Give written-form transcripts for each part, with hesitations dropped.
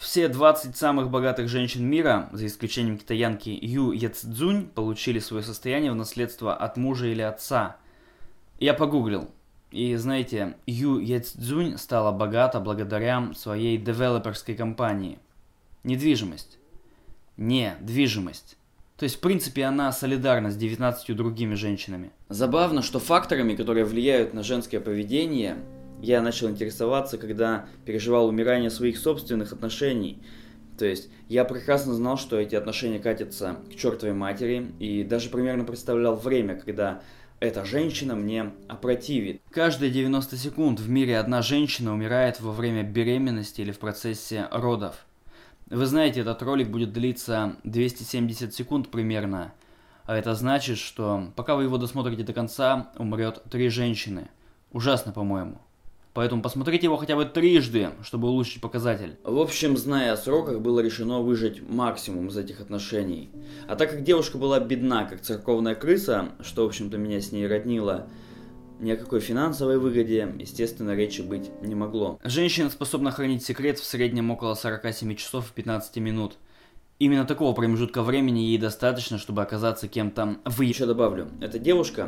Все 20 самых богатых женщин мира, за исключением китаянки Ю Яцзунь, получили свое состояние в наследство от мужа или отца. Я погуглил. И знаете, Ю Яцзунь стала богата благодаря своей девелоперской компании. Недвижимость. Недвижимость. То есть, в принципе, она солидарна с 19 другими женщинами. Забавно, что факторами, которые влияют на женское поведение, я начал интересоваться, когда переживал умирание своих собственных отношений. То есть, я прекрасно знал, что эти отношения катятся к чертовой матери, и даже примерно представлял время, когда эта женщина мне опротивит. Каждые 90 секунд в мире одна женщина умирает во время беременности или в процессе родов. Вы знаете, этот ролик будет длиться 270 секунд примерно. А это значит, что пока вы его досмотрите до конца, умрет 3 женщины. Ужасно, по-моему. Поэтому посмотрите его хотя бы трижды, чтобы улучшить показатель. В общем, зная о сроках, было решено выжать максимум из этих отношений. А так как девушка была бедна, как церковная крыса, что, в общем-то, меня с ней роднило, ни о какой финансовой выгоде, естественно, речи быть не могло. Женщина способна хранить секрет в среднем около 47 часов и 15 минут. Именно такого промежутка времени ей достаточно, чтобы оказаться кем-то в... Еще добавлю, эта девушка,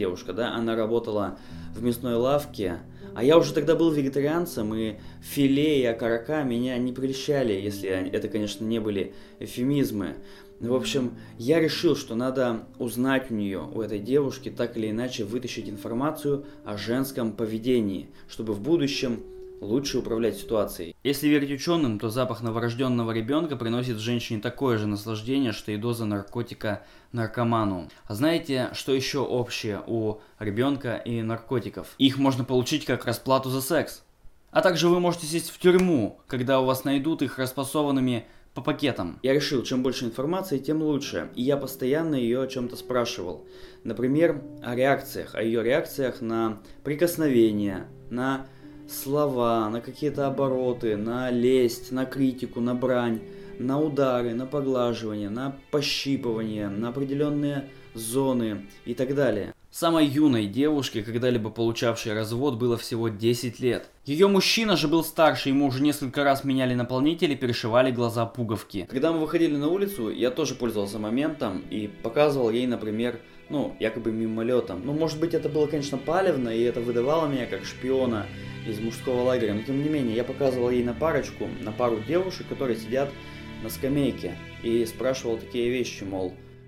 она работала в мясной лавке, а я уже тогда был вегетарианцем, и филе и окорока меня не прельщали, если это, конечно, не были эвфемизмы. В общем, я решил, что надо узнать у нее, у этой девушки, так или иначе вытащить информацию о женском поведении, чтобы в будущем лучше управлять ситуацией. Если верить ученым, то запах новорожденного ребенка приносит женщине такое же наслаждение, что и доза наркотика наркоману. А знаете, что еще общее у ребенка и наркотиков? Их можно получить как расплату за секс. А также вы можете сесть в тюрьму, когда у вас найдут их распасованными по пакетам. Я решил, чем больше информации, тем лучше. И я постоянно ее о чем-то спрашивал. Например, о ее реакциях на прикосновения, на слова, на какие-то обороты, на лесть, на критику, на брань, на удары, на поглаживание, на пощипывание, на определенные зоны и так далее. Самой юной девушке, когда-либо получавшей развод, было всего 10 лет. Ее мужчина же был старше, ему уже несколько раз меняли наполнители, перешивали глаза пуговки. Когда мы выходили на улицу, я тоже пользовался моментом и показывал ей, например, якобы мимолетом. Может быть, это было, конечно, палевно, и это выдавало меня как шпиона из мужского лагеря, но тем не менее, я показывал ей на пару девушек, которые сидят на скамейке, и спрашивал такие вещи, мол,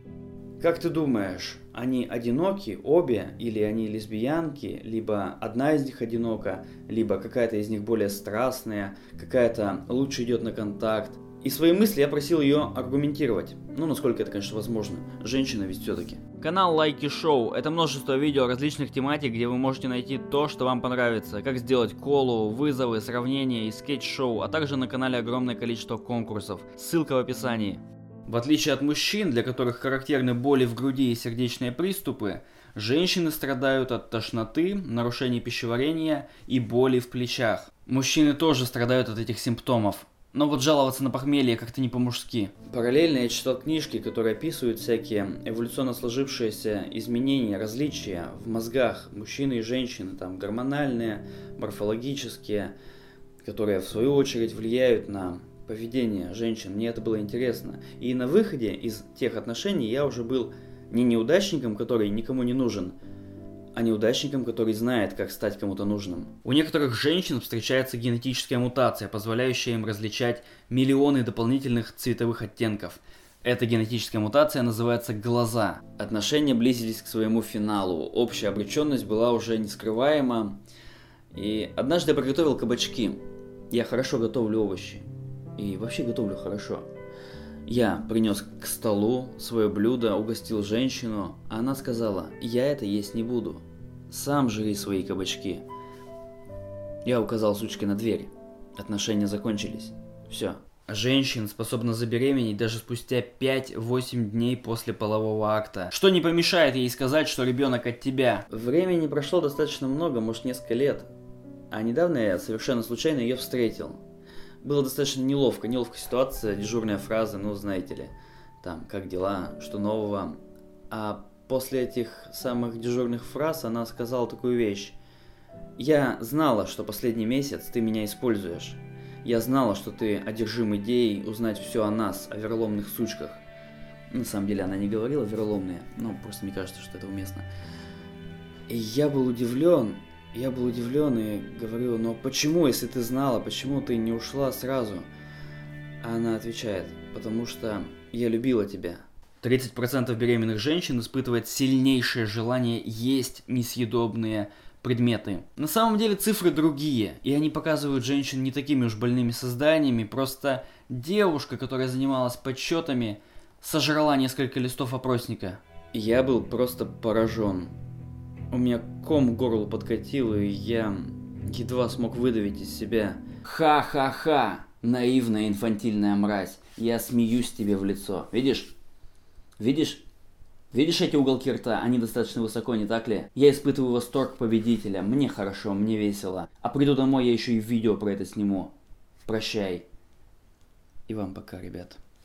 как ты думаешь, они одиноки, обе, или они лесбиянки, либо одна из них одинока, либо какая-то из них более страстная, какая-то лучше идет на контакт. И свои мысли я просил ее аргументировать. Насколько это, конечно, возможно. Женщина ведь все-таки. Канал Лайки Шоу – это множество видео различных тематик, где вы можете найти то, что вам понравится. Как сделать колу, вызовы, сравнения и скетч-шоу, а также на канале огромное количество конкурсов. Ссылка в описании. В отличие от мужчин, для которых характерны боли в груди и сердечные приступы, женщины страдают от тошноты, нарушений пищеварения и боли в плечах. Мужчины тоже страдают от этих симптомов. Но вот жаловаться на похмелье как-то не по-мужски. Параллельно я читал книжки, которые описывают всякие эволюционно сложившиеся изменения, различия в мозгах мужчины и женщины, там гормональные, морфологические, которые в свою очередь влияют на поведение женщин. Мне это было интересно. И на выходе из тех отношений я уже был не неудачником, который никому не нужен, а неудачником, который знает, как стать кому-то нужным. У некоторых женщин встречается генетическая мутация, позволяющая им различать миллионы дополнительных цветовых оттенков. Эта генетическая мутация называется глаза. Отношения близились к своему финалу, общая обреченность была уже нескрываема. И однажды я приготовил кабачки. Я хорошо готовлю овощи. И вообще готовлю хорошо. Я принес к столу свое блюдо, угостил женщину, а она сказала, я это есть не буду. Сам жри свои кабачки. Я указал сучке на дверь. Отношения закончились. Все. Женщина способна забеременеть даже спустя 5-8 дней после полового акта. Что не помешает ей сказать, что ребенок от тебя. Времени прошло достаточно много, может несколько лет. А недавно я совершенно случайно ее встретил. Было достаточно неловкая ситуация, дежурная фраза, знаете ли, там, как дела, что нового. А после этих самых дежурных фраз она сказала такую вещь. Я знала, что последний месяц ты меня используешь. Я знала, что ты одержим идеей узнать все о нас, о вероломных сучках. На самом деле она не говорила вероломные, но просто мне кажется, что это уместно. И я был удивлен и говорю, но почему, если ты знала, почему ты не ушла сразу? А она отвечает, потому что я любила тебя. 30% беременных женщин испытывает сильнейшее желание есть несъедобные предметы. На самом деле цифры другие, и они показывают женщин не такими уж больными созданиями, просто девушка, которая занималась подсчетами, сожрала несколько листов опросника. Я был просто поражен. У меня ком к горлу подкатил, и я едва смог выдавить из себя. Ха-ха-ха, наивная инфантильная мразь, я смеюсь тебе в лицо. Видишь? Видишь эти уголки рта? Они достаточно высоко, не так ли? Я испытываю восторг победителя. Мне хорошо, мне весело. А приду домой, я еще и видео про это сниму. Прощай. И вам пока, ребят.